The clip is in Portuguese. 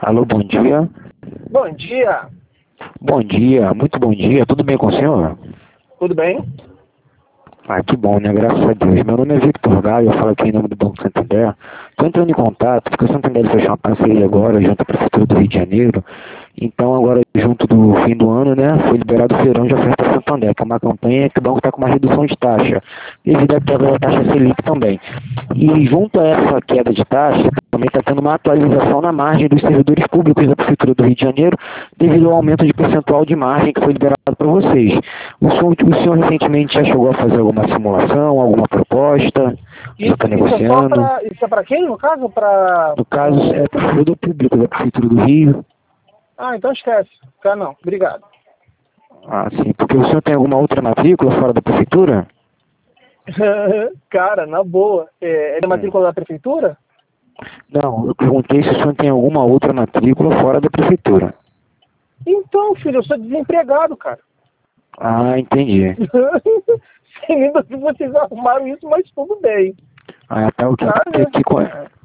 Alô, bom dia. Bom dia, Bom dia, muito bom dia. Tudo bem com o senhor? tudo bem? Ah, que bom, né? Graças a Deus. Meu nome é Victor Gaio, eu falo aqui em nome do Banco Santander. Estou entrando em contato porque o Santander fechou uma parceria agora junto à Prefeitura do Rio de Janeiro. Então, agora, junto do fim do ano, né, foi liberado o Feirão de Oferta Santander, que é uma campanha que o banco está com uma redução de taxa, devido à queda da taxa Selic também. E junto a essa queda de taxa, também está tendo uma atualização na margem dos servidores públicos da Prefeitura do Rio de Janeiro, devido ao aumento de percentual de margem que foi liberado para vocês. O senhor recentemente já chegou a fazer alguma simulação, alguma proposta? Já está Isso é só negociando? para. Isso é para quem, no caso? Para. No caso, é para o servidor público da Prefeitura do Rio. Ah, então esquece. Tá, não. Obrigado. Ah, sim, porque o senhor tem alguma outra matrícula fora da Prefeitura? Cara, na boa. É da matrícula da prefeitura? Não, eu perguntei se o senhor tem alguma outra matrícula fora da Prefeitura. Então, filho, eu sou desempregado, cara. Ah, entendi. Sem nem se vocês arrumaram isso, mas tudo bem. Ah, tá, o que, Tá, né?